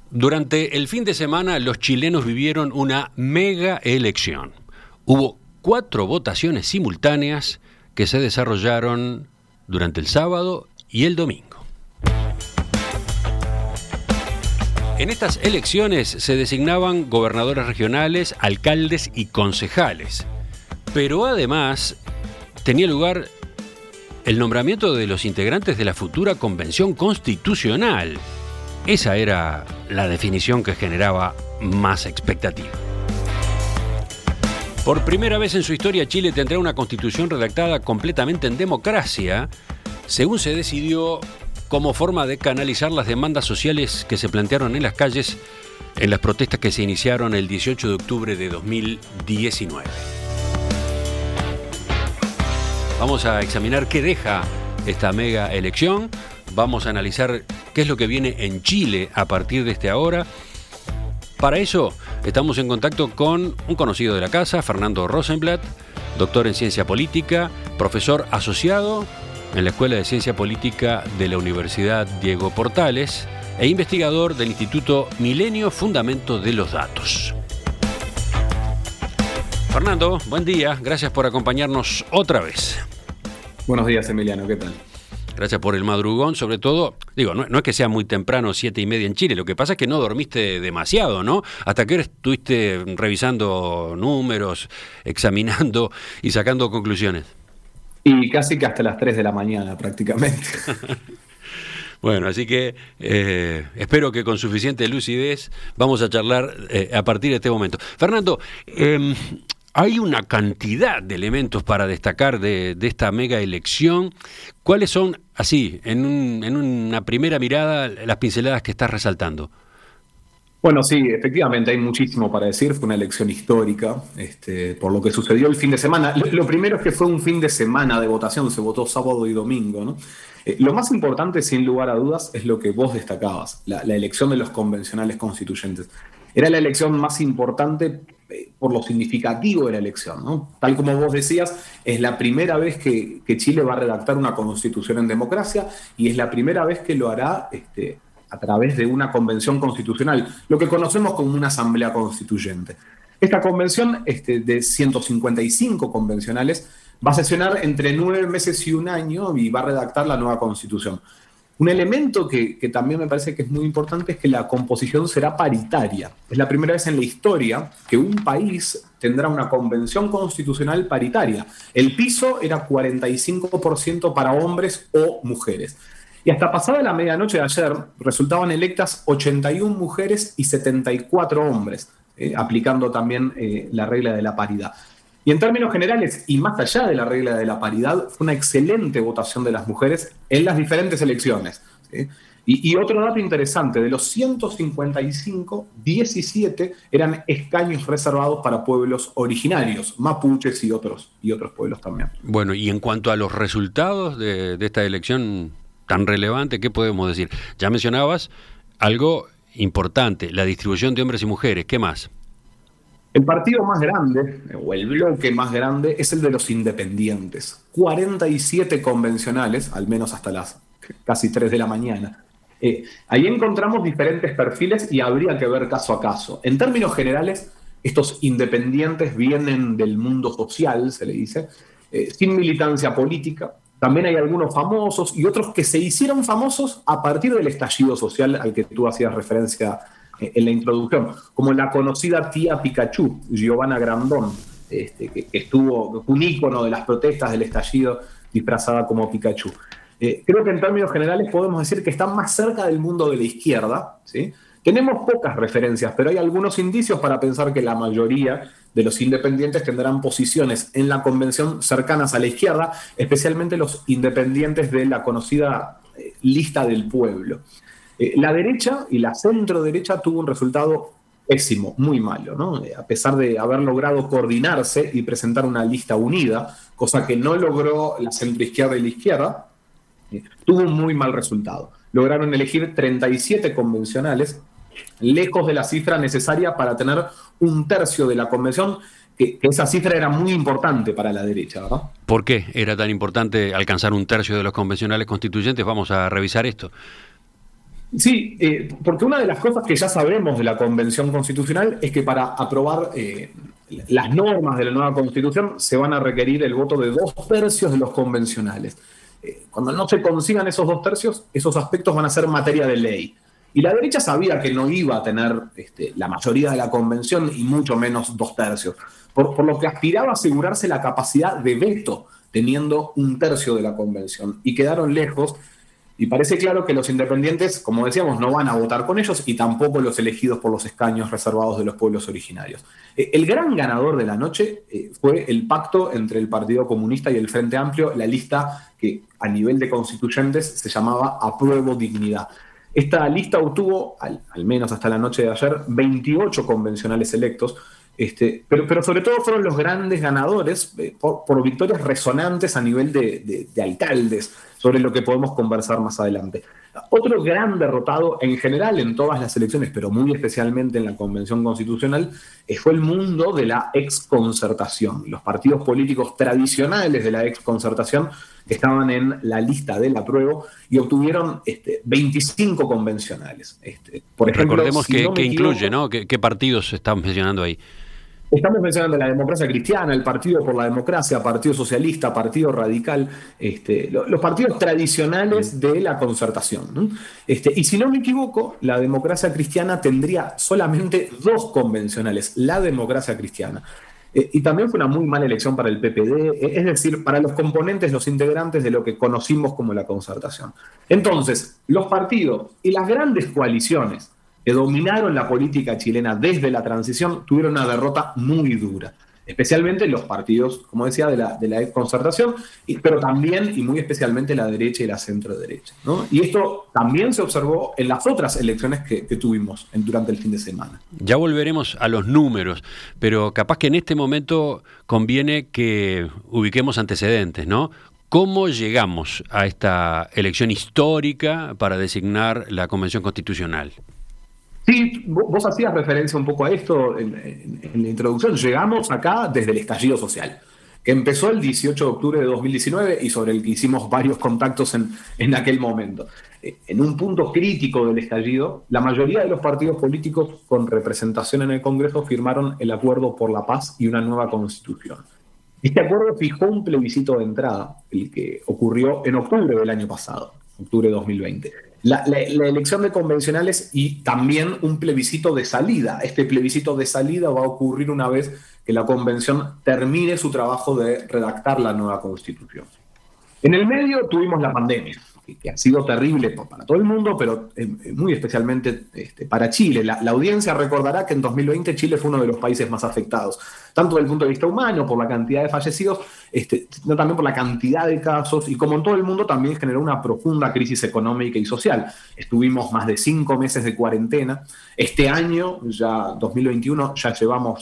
Durante el fin de semana los chilenos vivieron una mega elección. Hubo 4 votaciones simultáneas que se desarrollaron durante el sábado y el domingo. En estas elecciones se designaban gobernadores regionales, alcaldes y concejales. Pero además tenía lugar el nombramiento de los integrantes de la futura Convención Constitucional. Esa era la definición que generaba más expectativa. Por primera vez en su historia, Chile tendrá una constitución redactada completamente en democracia, según se decidió como forma de canalizar las demandas sociales que se plantearon en las calles en las protestas que se iniciaron el 18 de octubre de 2019. Vamos a examinar qué deja esta mega elección. Vamos a analizar qué es lo que viene en Chile a partir de esta hora. Para eso estamos en contacto con un conocido de la casa, Fernando Rosenblatt, doctor en Ciencia Política, profesor asociado en la Escuela de Ciencia Política de la Universidad Diego Portales e investigador del Instituto Milenio Fundamento de los Datos. Fernando, buen día, gracias por acompañarnos otra vez. Buenos días, Emiliano, ¿qué tal? Gracias por el madrugón, sobre todo, no es que sea muy temprano, 7:30 en Chile, lo que pasa es que no dormiste demasiado, ¿no? ¿Hasta qué hora estuviste revisando números, examinando y sacando conclusiones? Y casi que hasta las 3 de la mañana, prácticamente. Bueno, así que espero que con suficiente lucidez vamos a charlar a partir de este momento. Fernando, hay una cantidad de elementos para destacar de esta mega elección. ¿Cuáles son, así, en una primera mirada, las pinceladas que estás resaltando? Bueno, sí, efectivamente hay muchísimo para decir. Fue una elección histórica, por lo que sucedió el fin de semana. Lo primero es que fue un fin de semana de votación, se votó sábado y domingo, ¿no? Lo más importante, sin lugar a dudas, es lo que vos destacabas, la elección de los convencionales constituyentes. Era la elección más importante por lo significativo de la elección, ¿no? Tal como vos decías, es la primera vez que Chile va a redactar una constitución en democracia y es la primera vez que lo hará a través de una convención constitucional, lo que conocemos como una asamblea constituyente. Esta convención de 155 convencionales va a sesionar entre 9 meses y un año y va a redactar la nueva constitución. Un elemento que también me parece que es muy importante es que la composición será paritaria. Es la primera vez en la historia que un país tendrá una convención constitucional paritaria. El piso era 45% para hombres o mujeres. Y hasta pasada la medianoche de ayer resultaban electas 81 mujeres y 74 hombres, aplicando también la regla de la paridad. Y en términos generales, y más allá de la regla de la paridad, fue una excelente votación de las mujeres en las diferentes elecciones, ¿sí? Y otro dato interesante, de los 155, 17 eran escaños reservados para pueblos originarios, mapuches y otros pueblos también. Bueno, y en cuanto a los resultados de esta elección tan relevante, ¿qué podemos decir? Ya mencionabas algo importante, la distribución de hombres y mujeres, ¿qué más? El partido más grande, o el bloque más grande, es el de los independientes. 47 convencionales, al menos hasta las casi 3 de la mañana. Ahí encontramos diferentes perfiles y habría que ver caso a caso. En términos generales, estos independientes vienen del mundo social, se le dice, sin militancia política. También hay algunos famosos y otros que se hicieron famosos a partir del estallido social al que tú hacías referencia en la introducción, como la conocida tía Pikachu, Giovanna Grandón, que estuvo un ícono de las protestas del estallido disfrazada como Pikachu. Creo que en términos generales podemos decir que está más cerca del mundo de la izquierda, ¿sí? Tenemos pocas referencias, pero hay algunos indicios para pensar que la mayoría de los independientes tendrán posiciones en la convención cercanas a la izquierda, especialmente los independientes de la conocida lista del pueblo. La derecha y la centro derecha tuvo un resultado pésimo, muy malo, ¿no? A pesar de haber logrado coordinarse y presentar una lista unida, cosa que no logró la centroizquierda y la izquierda, tuvo un muy mal resultado. Lograron elegir 37 convencionales, lejos de la cifra necesaria para tener un tercio de la convención, que esa cifra era muy importante para la derecha, ¿verdad? ¿Por qué era tan importante alcanzar un tercio de los convencionales constituyentes? Vamos a revisar esto. Sí, porque una de las cosas que ya sabemos de la Convención Constitucional es que para aprobar las normas de la nueva Constitución se van a requerir el voto de 2/3 de los convencionales. Cuando no se consigan esos 2/3, esos aspectos van a ser materia de ley. Y la derecha sabía que no iba a tener la mayoría de la convención y mucho menos 2/3, por lo que aspiraba a asegurarse la capacidad de veto teniendo 1/3 de la convención. Y quedaron lejos. Y parece claro que los independientes, como decíamos, no van a votar con ellos y tampoco los elegidos por los escaños reservados de los pueblos originarios. El gran ganador de la noche fue el pacto entre el Partido Comunista y el Frente Amplio, la lista que a nivel de constituyentes se llamaba Apruebo Dignidad. Esta lista obtuvo, al menos hasta la noche de ayer, 28 convencionales electos, pero sobre todo fueron los grandes ganadores por victorias resonantes a nivel de alcaldes, sobre lo que podemos conversar más adelante. Otro gran derrotado en general en todas las elecciones, pero muy especialmente en la Convención Constitucional, fue el mundo de la exconcertación. Los partidos políticos tradicionales de la exconcertación estaban en la lista del apruebo y obtuvieron 25 convencionales. Por ejemplo, Recordemos si no me que equivoco, incluye, ¿no? ¿Qué partidos estamos mencionando ahí? estamos mencionando la democracia cristiana, el Partido por la Democracia, Partido Socialista, Partido Radical, los partidos tradicionales de la concertación, ¿no? Y si no me equivoco, la democracia cristiana tendría solamente 2 convencionales, la democracia cristiana. Y también fue una muy mala elección para el PPD, es decir, para los componentes, los integrantes de lo que conocimos como la concertación. Entonces, los partidos y las grandes coaliciones que dominaron la política chilena desde la transición tuvieron una derrota muy dura, especialmente los partidos, como decía, de la exconcertación, pero también y muy especialmente la derecha y la centro-derecha, ¿no? Y esto también se observó en las otras elecciones que tuvimos durante el fin de semana. Ya volveremos a los números, pero capaz que en este momento conviene que ubiquemos antecedentes, ¿no? ¿Cómo llegamos a esta elección histórica para designar la Convención Constitucional? Sí, vos hacías referencia un poco a esto en la introducción. Llegamos acá desde el estallido social, que empezó el 18 de octubre de 2019 y sobre el que hicimos varios contactos en aquel momento. En un punto crítico del estallido, la mayoría de los partidos políticos con representación en el Congreso firmaron el Acuerdo por la Paz y una nueva Constitución. Este acuerdo fijó un plebiscito de entrada, el que ocurrió en octubre del año pasado, octubre de 2020. La elección de convencionales y también un plebiscito de salida. Este plebiscito de salida va a ocurrir una vez que la convención termine su trabajo de redactar la nueva constitución. En el medio tuvimos la pandemia, que ha sido terrible para todo el mundo, pero muy especialmente para Chile. La audiencia recordará que en 2020 Chile fue uno de los países más afectados, tanto desde el punto de vista humano, por la cantidad de fallecidos, sino también por la cantidad de casos, y como en todo el mundo también generó una profunda crisis económica y social. Estuvimos más de 5 meses de cuarentena. Este año, ya 2021, ya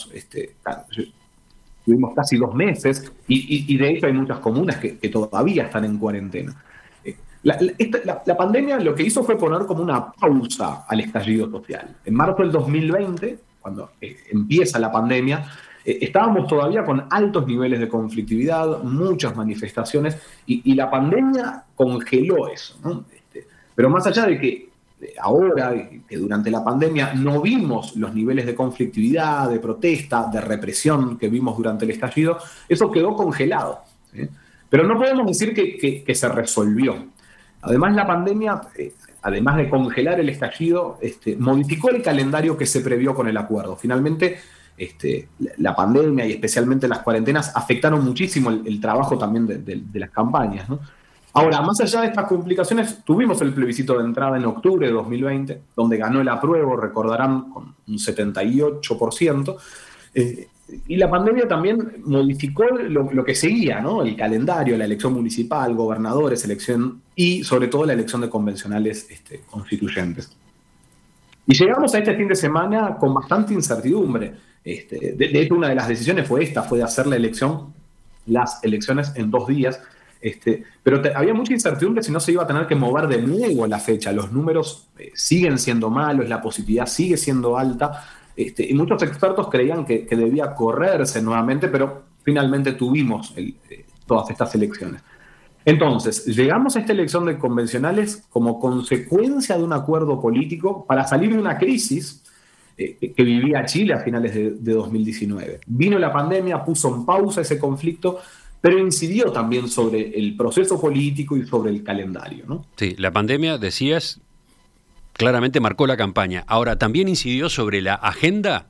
tuvimos casi 2 meses y de hecho hay muchas comunas que todavía están en cuarentena. La pandemia lo que hizo fue poner como una pausa al estallido social. En marzo del 2020, cuando empieza la pandemia, estábamos todavía con altos niveles de conflictividad, muchas manifestaciones, y la pandemia congeló eso, ¿no? Pero más allá de que ahora, que durante la pandemia no vimos los niveles de conflictividad, de protesta, de represión que vimos durante el estallido, eso quedó congelado, ¿sí? Pero no podemos decir que se resolvió. Además, la pandemia, además de congelar el estallido, modificó el calendario que se previó con el acuerdo. Finalmente, la pandemia y especialmente las cuarentenas afectaron muchísimo el trabajo también de las campañas, ¿no? Ahora, más allá de estas complicaciones, tuvimos el plebiscito de entrada en octubre de 2020, donde ganó el apruebo, recordarán, con un 78%. Y la pandemia también modificó lo que seguía, ¿no? El calendario, la elección municipal, gobernadores, elección y sobre todo la elección de convencionales constituyentes. Y llegamos a este fin de semana con bastante incertidumbre. De hecho, una de las decisiones fue de hacer las elecciones en 2 días. Pero había mucha incertidumbre si no se iba a tener que mover de nuevo la fecha. Los números siguen siendo malos, la positividad sigue siendo alta. Y muchos expertos creían que debía correrse nuevamente, pero finalmente tuvimos todas estas elecciones. Entonces, llegamos a esta elección de convencionales como consecuencia de un acuerdo político para salir de una crisis que vivía Chile a finales de 2019. Vino la pandemia, puso en pausa ese conflicto, pero incidió también sobre el proceso político y sobre el calendario, ¿no? Sí, la pandemia, decías, claramente marcó la campaña. Ahora, ¿también incidió sobre la agenda?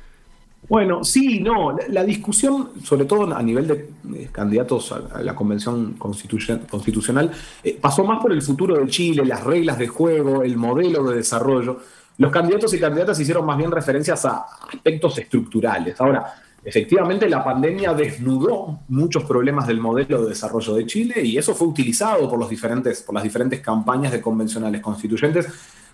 Bueno, sí, no, la discusión, sobre todo a nivel de candidatos a la Convención Constitucional, pasó más por el futuro de Chile, las reglas de juego, el modelo de desarrollo. Los candidatos y candidatas hicieron más bien referencias a aspectos estructurales. Ahora, efectivamente, la pandemia desnudó muchos problemas del modelo de desarrollo de Chile y eso fue utilizado por las diferentes campañas de convencionales constituyentes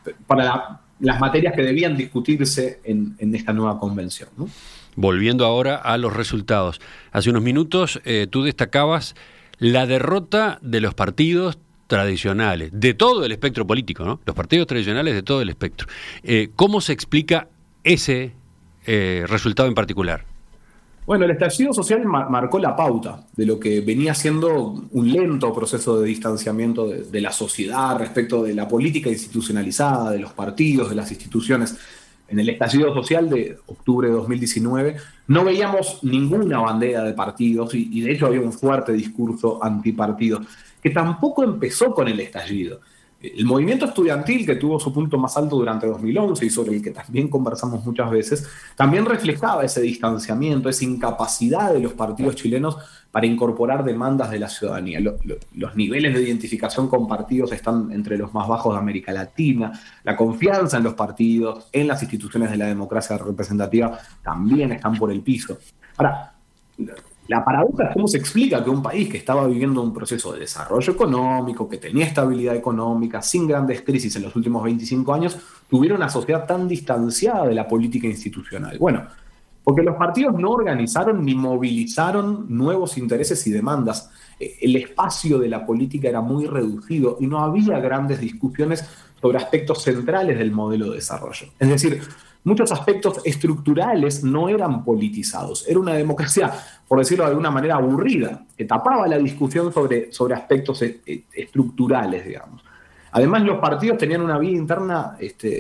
para las materias que debían discutirse en esta nueva convención, ¿no? Volviendo ahora a los resultados. Hace unos minutos tú destacabas la derrota de los partidos tradicionales, de todo el espectro político, ¿no? Los partidos tradicionales de todo el espectro. ¿Cómo se explica ese resultado en particular? Bueno, el estallido social marcó la pauta de lo que venía siendo un lento proceso de distanciamiento de la sociedad respecto de la política institucionalizada, de los partidos, de las instituciones. En el estallido social de octubre de 2019 no veíamos ninguna bandera de partidos y de hecho había un fuerte discurso antipartidos, que tampoco empezó con el estallido. El movimiento estudiantil, que tuvo su punto más alto durante 2011 y sobre el que también conversamos muchas veces, también reflejaba ese distanciamiento, esa incapacidad de los partidos chilenos para incorporar demandas de la ciudadanía. Los niveles de identificación con partidos están entre los más bajos de América Latina, la confianza en los partidos, en las instituciones de la democracia representativa también están por el piso. Ahora, la paradoja es cómo se explica que un país que estaba viviendo un proceso de desarrollo económico, que tenía estabilidad económica, sin grandes crisis en los últimos 25 años, tuviera una sociedad tan distanciada de la política institucional. Bueno, porque los partidos no organizaron ni movilizaron nuevos intereses y demandas. El espacio de la política era muy reducido y no había grandes discusiones sobre aspectos centrales del modelo de desarrollo. Es decir, muchos aspectos estructurales no eran politizados. Era una democracia, por decirlo de alguna manera, aburrida, que tapaba la discusión sobre aspectos estructurales, digamos. Además, los partidos tenían una vida interna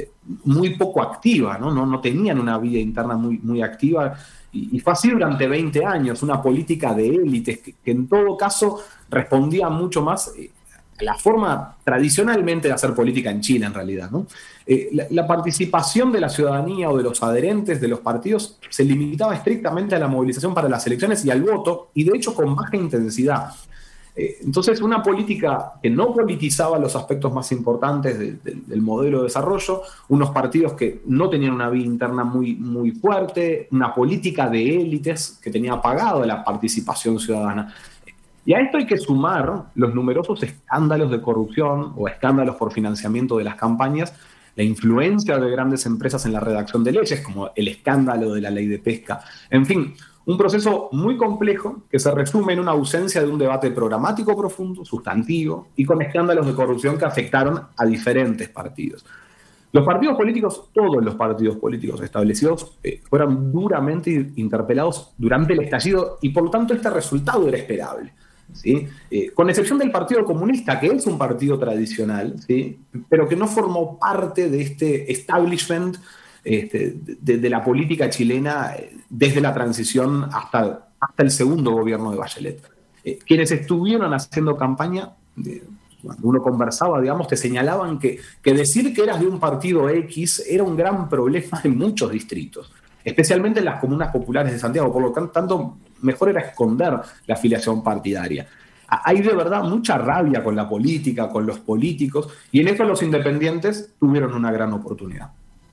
muy poco activa, ¿no? No tenían una vida interna muy activa, y fue así durante 20 años, una política de élites que en todo caso respondía mucho más a la forma tradicionalmente de hacer política en Chile, en realidad, ¿no? La participación de la ciudadanía o de los adherentes de los partidos se limitaba estrictamente a la movilización para las elecciones y al voto, y de hecho con baja intensidad. Entonces, una política que no politizaba los aspectos más importantes del modelo de desarrollo, unos partidos que no tenían una vida interna muy fuerte, una política de élites que tenía apagado la participación ciudadana. Y a esto hay que sumar los numerosos escándalos de corrupción o escándalos por financiamiento de las campañas, la influencia de grandes empresas en la redacción de leyes, como el escándalo de la ley de pesca. En fin, un proceso muy complejo que se resume en una ausencia de un debate programático profundo, sustantivo, y con escándalos de corrupción que afectaron a diferentes partidos. Los partidos políticos, todos los partidos políticos establecidos, fueron duramente interpelados durante el estallido y por lo tanto este resultado era esperable, ¿sí? Con excepción del Partido Comunista, que es un partido tradicional, ¿sí? Pero que no formó parte de este establishment de la política chilena desde la transición hasta el segundo gobierno de Bachelet. Quienes estuvieron haciendo campaña, cuando uno conversaba, digamos, te señalaban que decir que eras de un partido X era un gran problema en muchos distritos, especialmente en las comunas populares de Santiago. Por lo tanto, mejor era esconder la afiliación partidaria. Hay de verdad mucha rabia con la política, con los políticos, y en eso los independientes tuvieron una gran oportunidad.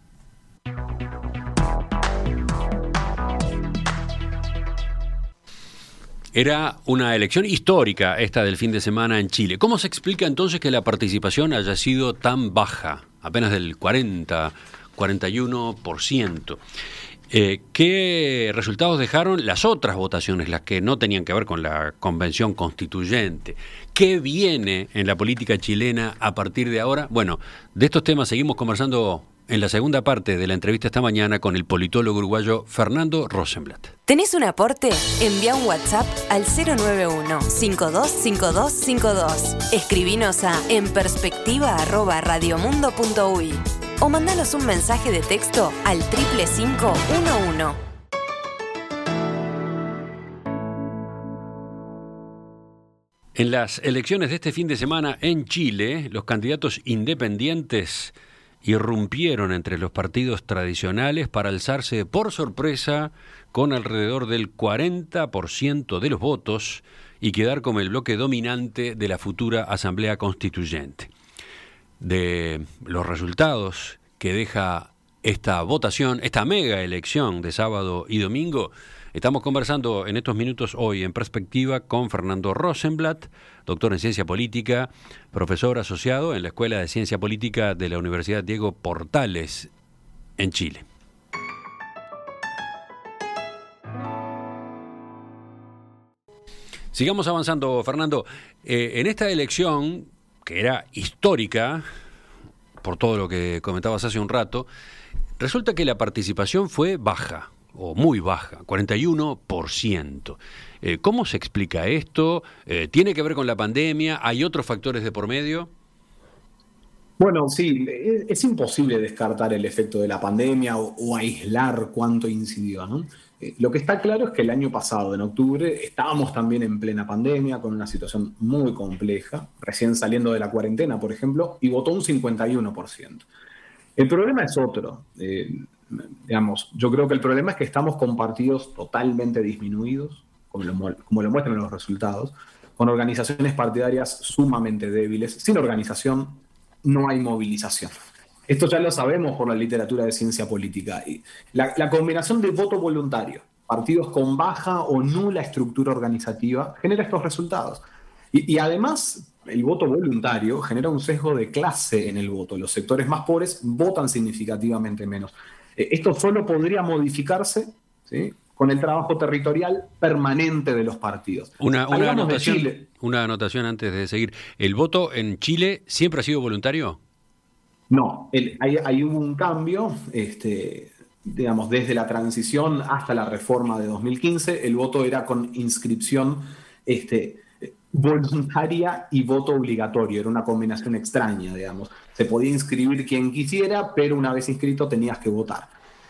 Era una elección histórica esta del fin de semana en Chile. ¿Cómo se explica entonces que la participación haya sido tan baja, apenas del 41%? ¿Qué resultados dejaron las otras votaciones, las que no tenían que ver con la convención constituyente? ¿Qué viene en la política chilena a partir de ahora? Bueno, de estos temas seguimos conversando en la segunda parte de la entrevista esta mañana con el politólogo uruguayo Fernando Rosenblatt. ¿Tenés un aporte? Envía un WhatsApp al 091-525252. Escribinos a enperspectiva@radiomundo.uy o mandanos un mensaje de texto al 55511. En las elecciones de este fin de semana en Chile, los candidatos independientes irrumpieron entre los partidos tradicionales para alzarse por sorpresa con alrededor del 40% de los votos y quedar como el bloque dominante de la futura Asamblea Constituyente. De los resultados que deja esta votación, esta mega elección de sábado y domingo, estamos conversando en estos minutos hoy en Perspectiva con Fernando Rosenblatt, doctor en Ciencia Política, profesor asociado en la Escuela de Ciencia Política de la Universidad Diego Portales en Chile. Sigamos avanzando, Fernando. En esta elección, que era histórica, por todo lo que comentabas hace un rato, resulta que la participación fue baja, o muy baja, 41%. ¿Cómo se explica esto? ¿Tiene que ver con la pandemia? ¿Hay otros factores de por medio? Bueno, sí, es imposible descartar el efecto de la pandemia o aislar cuánto incidió, ¿no? Lo que está claro es que el año pasado, en octubre, estábamos también en plena pandemia, con una situación muy compleja, recién saliendo de la cuarentena, por ejemplo, y votó un 51%. El problema es otro. Yo creo que el problema es que estamos con partidos totalmente disminuidos, como lo muestran los resultados, con organizaciones partidarias sumamente débiles. Sin organización no hay movilización. Esto ya lo sabemos por la literatura de ciencia política. La combinación de voto voluntario, partidos con baja o nula estructura organizativa, genera estos resultados. Y además, el voto voluntario genera un sesgo de clase en el voto. Los sectores más pobres votan significativamente menos. Esto solo podría modificarse, ¿sí?, con el trabajo territorial permanente de los partidos. Una anotación antes de seguir. ¿El voto en Chile siempre ha sido voluntario? No, ahí hubo un cambio, desde la transición hasta la reforma de 2015, el voto era con inscripción voluntaria y voto obligatorio, era una combinación extraña, digamos. Se podía inscribir quien quisiera, pero una vez inscrito tenías que votar.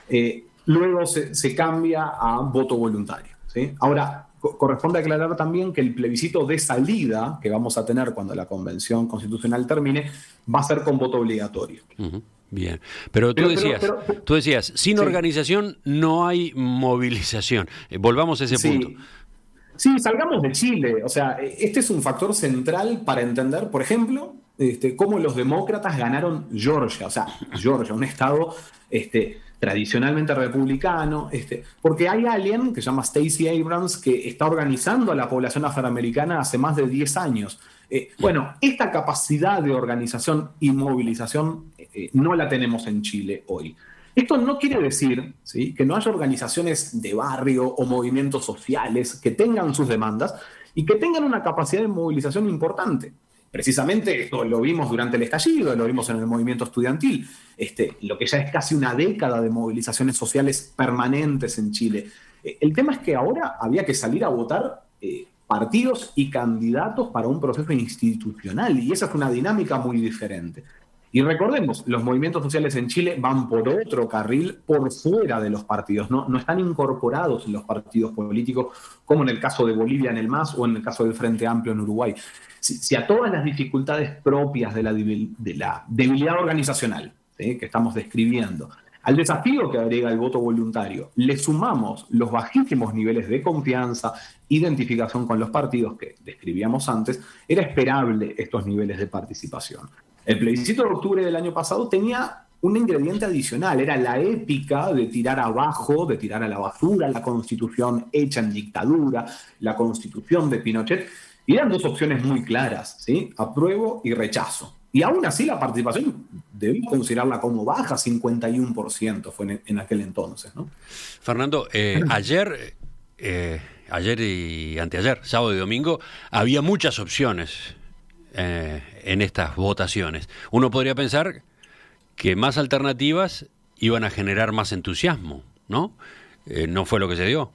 Luego se cambia a voto voluntario, ¿sí? Ahora, corresponde aclarar también que el plebiscito de salida que vamos a tener cuando la Convención Constitucional termine va a ser con voto obligatorio. Uh-huh. Bien, pero tú decías, sin sí, organización no hay movilización. Volvamos a ese punto. Sí, salgamos de Chile. O sea, este es un factor central para entender, por ejemplo, cómo los demócratas ganaron Georgia. O sea, Georgia, un estado tradicionalmente republicano, porque hay alguien que se llama Stacey Abrams que está organizando a la población afroamericana hace más de 10 años. Bueno, esta capacidad de organización y movilización no la tenemos en Chile hoy. Esto no quiere decir, ¿sí?, que no haya organizaciones de barrio o movimientos sociales que tengan sus demandas y que tengan una capacidad de movilización importante. Precisamente esto lo vimos durante el estallido, lo vimos en el movimiento estudiantil, lo que ya es casi una década de movilizaciones sociales permanentes en Chile. El tema es que ahora había que salir a votar partidos y candidatos para un proceso institucional, y esa es una dinámica muy diferente. Y recordemos, los movimientos sociales en Chile van por otro carril, por fuera de los partidos, no están incorporados en los partidos políticos, como en el caso de Bolivia en el MAS o en el caso del Frente Amplio en Uruguay. Si a todas las dificultades propias de la debilidad organizacional, ¿sí?, que estamos describiendo, al desafío que agrega el voto voluntario, le sumamos los bajísimos niveles de confianza, identificación con los partidos que describíamos antes, era esperable estos niveles de participación. El plebiscito de octubre del año pasado tenía un ingrediente adicional, era la épica de tirar abajo, de tirar a la basura la Constitución hecha en dictadura, la Constitución de Pinochet, y eran dos opciones muy claras, ¿sí?, apruebo y rechazo. Y aún así la participación debemos considerarla como baja, 51% fue en aquel entonces, ¿no? Fernando, ayer y anteayer, sábado y domingo, había muchas opciones en estas votaciones. Uno podría pensar que más alternativas iban a generar más entusiasmo, ¿no? No fue lo que se dio.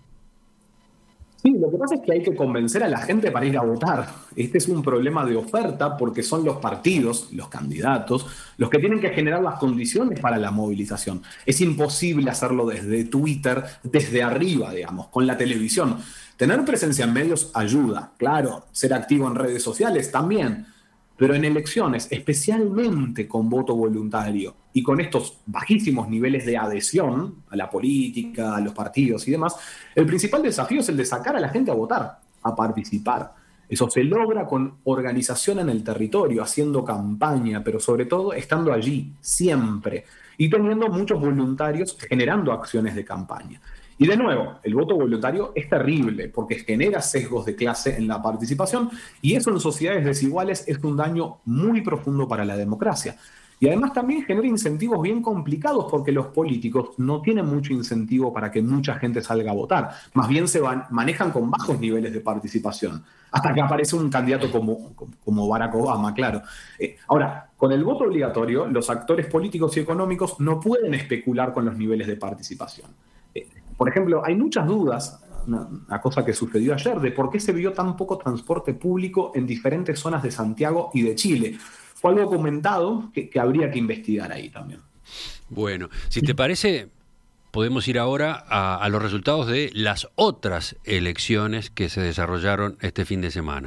Sí, lo que pasa es que hay que convencer a la gente para ir a votar. Este es un problema de oferta porque son los partidos, los candidatos, los que tienen que generar las condiciones para la movilización. Es imposible hacerlo desde Twitter, desde arriba, digamos, con la televisión. Tener presencia en medios ayuda, claro, ser activo en redes sociales también, pero en elecciones, especialmente con voto voluntario y con estos bajísimos niveles de adhesión a la política, a los partidos y demás, el principal desafío es el de sacar a la gente a votar, a participar. Eso se logra con organización en el territorio, haciendo campaña, pero sobre todo estando allí, siempre, y teniendo muchos voluntarios generando acciones de campaña. Y de nuevo, el voto voluntario es terrible porque genera sesgos de clase en la participación y eso en sociedades desiguales es un daño muy profundo para la democracia. Y además también genera incentivos bien complicados porque los políticos no tienen mucho incentivo para que mucha gente salga a votar. Más bien manejan con bajos niveles de participación, hasta que aparece un candidato como Barack Obama, claro. Ahora, con el voto obligatorio, los actores políticos y económicos no pueden especular con los niveles de participación. Por ejemplo, hay muchas dudas, una cosa que sucedió ayer, de por qué se vio tan poco transporte público en diferentes zonas de Santiago y de Chile. Fue algo comentado que habría que investigar ahí también. Bueno, si te parece, podemos ir ahora a los resultados de las otras elecciones que se desarrollaron este fin de semana.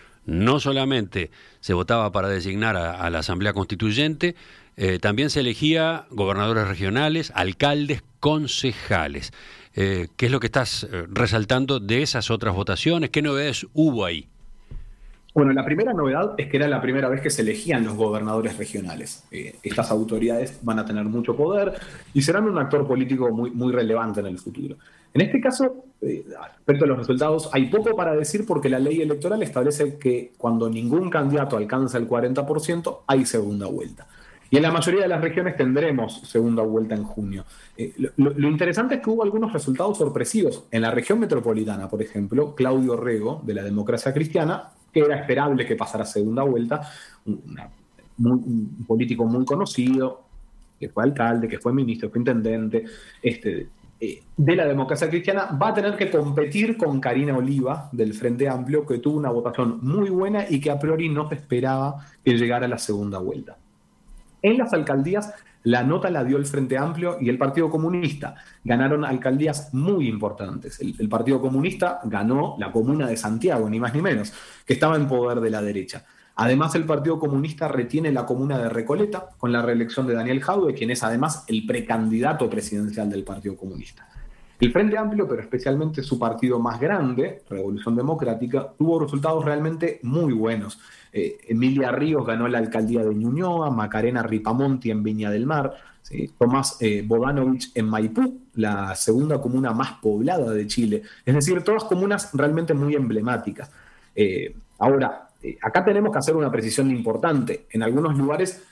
No solamente se votaba para designar a la Asamblea Constituyente, también se elegía gobernadores regionales, alcaldes, concejales. ¿Qué es lo que estás resaltando de esas otras votaciones? ¿Qué novedades hubo ahí? Bueno, la primera novedad es que era la primera vez que se elegían los gobernadores regionales. Estas autoridades van a tener mucho poder y serán un actor político muy, muy relevante en el futuro. En este caso, respecto a los resultados, hay poco para decir porque la ley electoral establece que cuando ningún candidato alcanza el 40%, hay segunda vuelta. Y en la mayoría de las regiones tendremos segunda vuelta en junio. Lo interesante es que hubo algunos resultados sorpresivos. En la región metropolitana, por ejemplo, Claudio Rego, de la Democracia Cristiana, que era esperable que pasara segunda vuelta, un político muy conocido, que fue alcalde, que fue ministro, que fue intendente, de la Democracia Cristiana, va a tener que competir con Karina Oliva, del Frente Amplio, que tuvo una votación muy buena y que a priori no se esperaba que llegara a la segunda vuelta. En las alcaldías, la nota la dio el Frente Amplio y el Partido Comunista. Ganaron alcaldías muy importantes. El Partido Comunista ganó la comuna de Santiago, ni más ni menos, que estaba en poder de la derecha. Además, el Partido Comunista retiene la comuna de Recoleta con la reelección de Daniel Jadue, quien es además el precandidato presidencial del Partido Comunista. El Frente Amplio, pero especialmente su partido más grande, Revolución Democrática, tuvo resultados realmente muy buenos. Emilia Ríos ganó la alcaldía de Ñuñoa, Macarena Ripamonti en Viña del Mar, ¿sí? Tomás Bodanovich en Maipú, la segunda comuna más poblada de Chile. Es decir, todas comunas realmente muy emblemáticas. Ahora, acá tenemos que hacer una precisión importante. En algunos lugares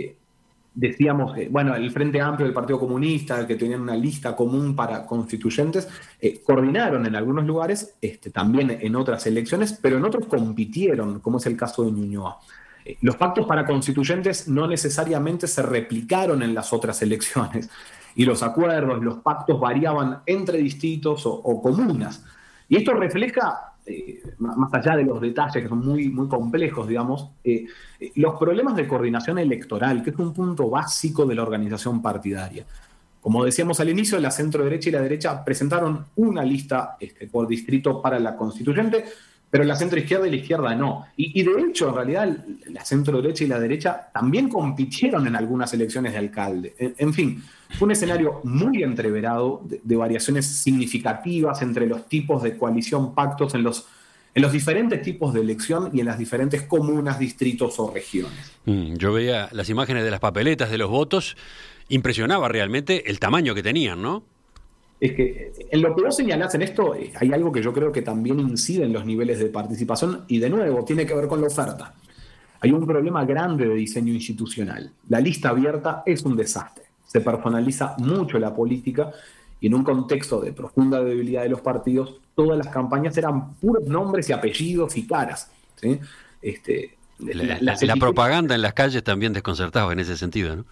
decíamos que, bueno, el Frente Amplio del Partido Comunista, que tenían una lista común para constituyentes, coordinaron en algunos lugares, también en otras elecciones, pero en otros compitieron, como es el caso de Ñuñoa. Los pactos para constituyentes no necesariamente se replicaron en las otras elecciones, y los acuerdos, los pactos variaban entre distritos o comunas. Y esto refleja, más allá de los detalles que son muy, muy complejos, digamos, los problemas de coordinación electoral, que es un punto básico de la organización partidaria. Como decíamos al inicio, la centro-derecha y la derecha presentaron una lista por distrito para la constituyente, pero la centro-izquierda y la izquierda no. Y de hecho, en realidad, la centro-derecha y la derecha también compitieron en algunas elecciones de alcalde. En fin, fue un escenario muy entreverado de variaciones significativas entre los tipos de coalición, pactos en los diferentes tipos de elección y en las diferentes comunas, distritos o regiones. Yo veía las imágenes de las papeletas de los votos, impresionaba realmente el tamaño que tenían, ¿no? Es que en lo que vos señalás en esto hay algo que yo creo que también incide en los niveles de participación y de nuevo tiene que ver con la oferta. Hay un problema grande de diseño institucional. La lista abierta es un desastre. Se personaliza mucho la política y en un contexto de profunda debilidad de los partidos, todas las campañas eran puros nombres y apellidos y caras, ¿sí? La propaganda en las calles también desconcertaba en ese sentido, ¿no?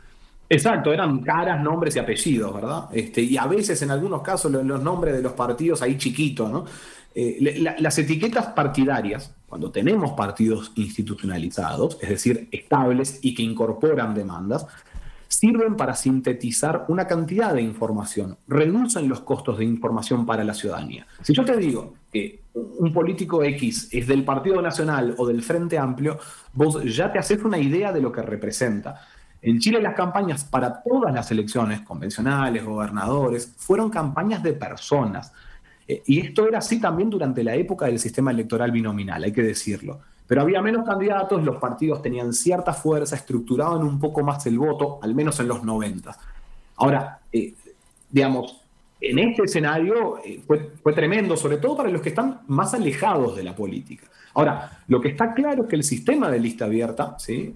Exacto, eran caras, nombres y apellidos, ¿verdad? Y a veces, en algunos casos, los nombres de los partidos ahí chiquitos, ¿no? Las etiquetas partidarias, cuando tenemos partidos institucionalizados, es decir, estables y que incorporan demandas, sirven para sintetizar una cantidad de información, reducen los costos de información para la ciudadanía. Si yo te digo que un político X es del Partido Nacional o del Frente Amplio, vos ya te haces una idea de lo que representa. En Chile las campañas para todas las elecciones, convencionales, gobernadores, fueron campañas de personas. Y esto era así también durante la época del sistema electoral binominal, hay que decirlo. Pero había menos candidatos, los partidos tenían cierta fuerza, estructuraban un poco más el voto, al menos en los 90. Ahora, digamos, en este escenario fue tremendo, sobre todo para los que están más alejados de la política. Ahora, lo que está claro es que el sistema de lista abierta, ¿sí?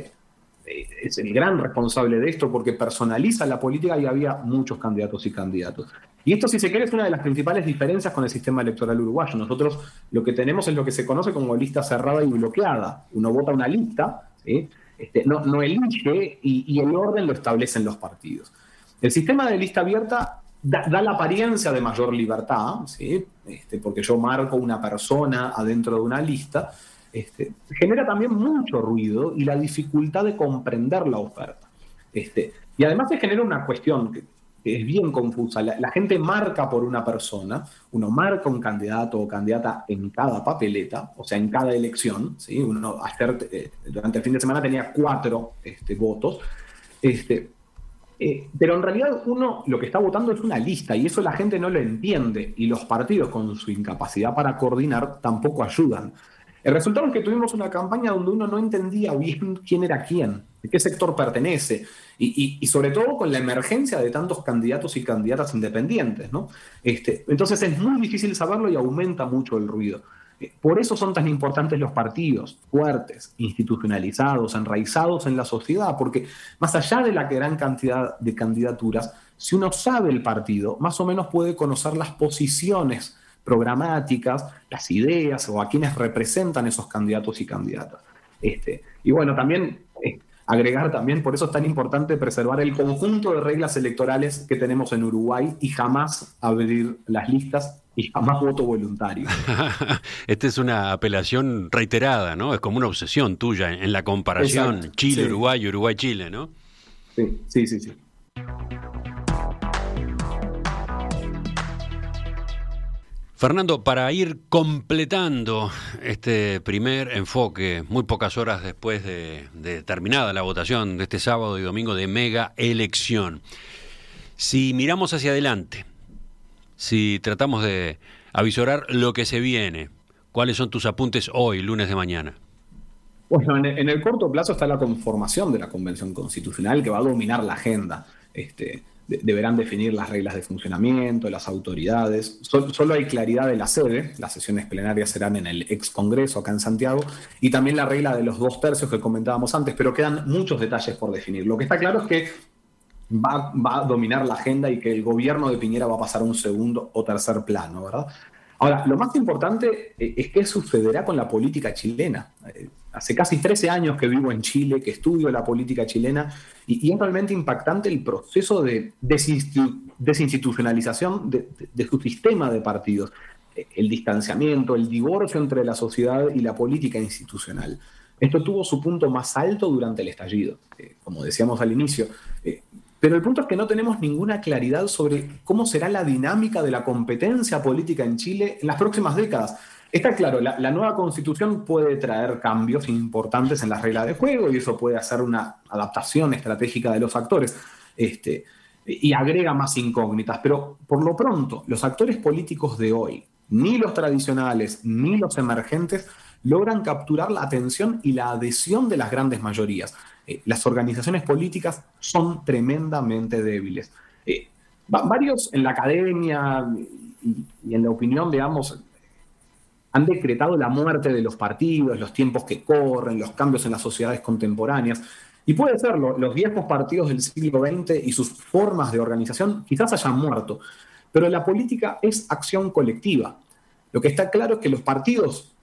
Es el gran responsable de esto porque personaliza la política y había muchos candidatos y candidatos. Y esto, si se quiere, es una de las principales diferencias con el sistema electoral uruguayo. Nosotros lo que tenemos es lo que se conoce como lista cerrada y bloqueada. Uno vota una lista, ¿sí? No elige y el orden lo establecen los partidos. El sistema de lista abierta da la apariencia de mayor libertad, ¿sí? Porque yo marco una persona adentro de una lista. Genera también mucho ruido y la dificultad de comprender la oferta. Y además se genera una cuestión que es bien confusa. La gente marca por una persona, uno marca un candidato o candidata en cada papeleta, o sea, en cada elección, ¿sí? Uno durante el fin de semana tenía 4 votos, pero en realidad uno lo que está votando es una lista y eso la gente no lo entiende y los partidos con su incapacidad para coordinar tampoco ayudan. El resultado es que tuvimos una campaña donde uno no entendía bien quién era quién, de qué sector pertenece, y sobre todo con la emergencia de tantos candidatos y candidatas independientes, ¿no? Entonces es muy difícil saberlo y aumenta mucho el ruido. Por eso son tan importantes los partidos, fuertes, institucionalizados, enraizados en la sociedad, porque más allá de la gran cantidad de candidaturas, si uno sabe el partido, más o menos puede conocer las posiciones programáticas, las ideas o a quienes representan esos candidatos y candidatas. Y bueno, también agregar también, por eso es tan importante preservar el conjunto de reglas electorales que tenemos en Uruguay y jamás abrir las listas y jamás voto voluntario. Esta es una apelación reiterada, ¿no? Es como una obsesión tuya en la comparación. Exacto. Chile-Uruguay, Sí. Uruguay-Chile, ¿no? Sí. Fernando, para ir completando este primer enfoque, muy pocas horas después de terminada la votación de este sábado y domingo de mega elección, si miramos hacia adelante, si tratamos de avisorar lo que se viene, ¿cuáles son tus apuntes hoy, lunes de mañana? Bueno, en el corto plazo está la conformación de la Convención Constitucional que va a dominar la agenda. Deberán definir las reglas de funcionamiento, las autoridades. Solo hay claridad de la sede, las sesiones plenarias serán en el ex Congreso acá en Santiago, y también la regla de los 2/3 que comentábamos antes, pero quedan muchos detalles por definir. Lo que está claro es que va a dominar la agenda y que el gobierno de Piñera va a pasar a un segundo o tercer plano, ¿verdad? Ahora, lo más importante es qué sucederá con la política chilena. Hace casi 13 años que vivo en Chile, que estudio la política chilena, y es realmente impactante el proceso de desinstitucionalización de su sistema de partidos, el distanciamiento, el divorcio entre la sociedad y la política institucional. Esto tuvo su punto más alto durante el estallido, como decíamos al inicio. Pero el punto es que no tenemos ninguna claridad sobre cómo será la dinámica de la competencia política en Chile en las próximas décadas. Está claro, la nueva constitución puede traer cambios importantes en las reglas de juego y eso puede hacer una adaptación estratégica de los actores y agrega más incógnitas. Pero por lo pronto, los actores políticos de hoy, ni los tradicionales ni los emergentes, logran capturar la atención y la adhesión de las grandes mayorías. Las organizaciones políticas son tremendamente débiles. Varios en la academia y en la opinión, digamos, han decretado la muerte de los partidos, los tiempos que corren, los cambios en las sociedades contemporáneas. Y puede ser, los viejos partidos del siglo XX y sus formas de organización quizás hayan muerto, pero la política es acción colectiva. Lo que está claro es que los partidos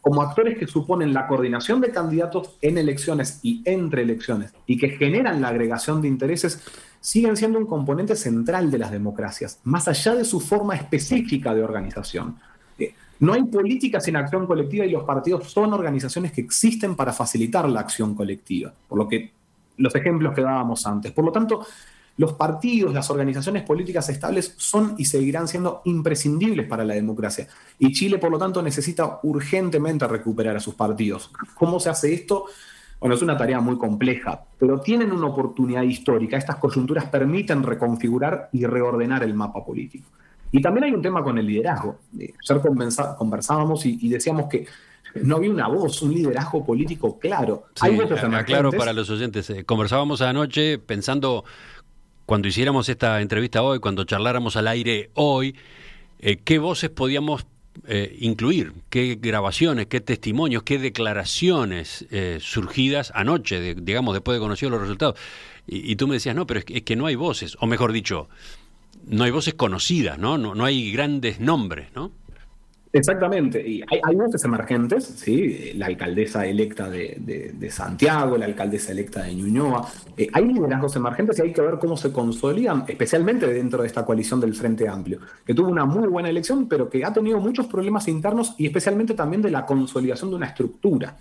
como actores que suponen la coordinación de candidatos en elecciones y entre elecciones, y que generan la agregación de intereses, siguen siendo un componente central de las democracias, más allá de su forma específica de organización. No hay política sin acción colectiva y los partidos son organizaciones que existen para facilitar la acción colectiva, por lo que los ejemplos que dábamos antes. Por lo tanto, los partidos, las organizaciones políticas estables son y seguirán siendo imprescindibles para la democracia. Y Chile, por lo tanto, necesita urgentemente recuperar a sus partidos. ¿Cómo se hace esto? Bueno, es una tarea muy compleja, pero tienen una oportunidad histórica. Estas coyunturas permiten reconfigurar y reordenar el mapa político. Y también hay un tema con el liderazgo. Ayer conversábamos y decíamos que no había una voz, un liderazgo político claro. Sí, hay voces emergentes. Claro, para los oyentes. Conversábamos anoche pensando, cuando hiciéramos esta entrevista hoy, cuando charláramos al aire hoy, qué voces podíamos incluir, qué grabaciones, qué testimonios, qué declaraciones surgidas anoche, digamos, después de conocer los resultados. Y tú me decías, no, pero es que no hay voces, o mejor dicho, no hay voces conocidas, ¿no? No hay grandes nombres, ¿no? Exactamente, y hay voces emergentes, ¿sí? La alcaldesa electa de Santiago, la alcaldesa electa de Ñuñoa. Hay liderazgos emergentes y hay que ver cómo se consolidan, especialmente dentro de esta coalición del Frente Amplio, que tuvo una muy buena elección, pero que ha tenido muchos problemas internos y especialmente también de la consolidación de una estructura.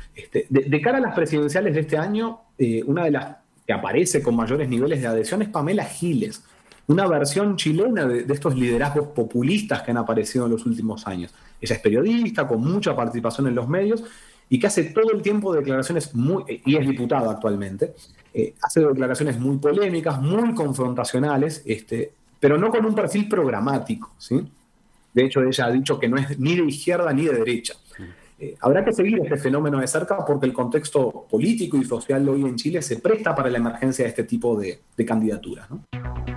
De cara a las presidenciales de este año, una de las que aparece con mayores niveles de adhesión es Pamela Giles, una versión chilena de estos liderazgos populistas que han aparecido en los últimos años. Ella es periodista, con mucha participación en los medios, y que hace todo el tiempo declaraciones y es diputada actualmente, hace declaraciones muy polémicas, muy confrontacionales, pero no con un perfil programático, ¿sí? De hecho, ella ha dicho que no es ni de izquierda ni de derecha. Habrá que seguir este fenómeno de cerca porque el contexto político y social hoy en Chile se presta para la emergencia de este tipo de candidaturas, ¿no?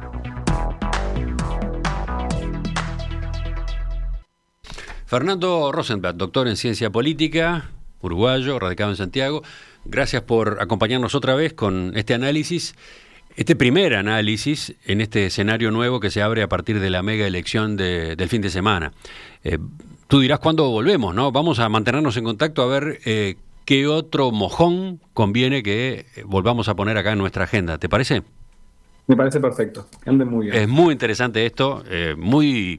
Fernando Rosenblatt, doctor en Ciencia Política, uruguayo, radicado en Santiago. Gracias por acompañarnos otra vez con este análisis, este primer análisis en este escenario nuevo que se abre a partir de la mega elección del fin de semana. Tú dirás cuándo volvemos, ¿no? Vamos a mantenernos en contacto a ver qué otro mojón conviene que volvamos a poner acá en nuestra agenda. ¿Te parece? Me parece perfecto. Anden muy bien. Es muy interesante esto, muy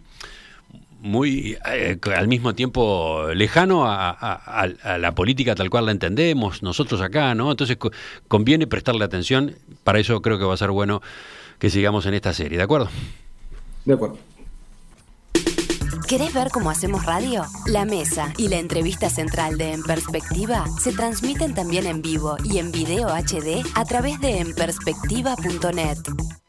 al mismo tiempo lejano a la política tal cual la entendemos nosotros acá, ¿no? Entonces conviene prestarle atención. Para eso creo que va a ser bueno que sigamos en esta serie, ¿de acuerdo? De acuerdo. ¿Querés ver cómo hacemos radio? La mesa y la entrevista central de En Perspectiva se transmiten también en vivo y en video HD a través de enperspectiva.net.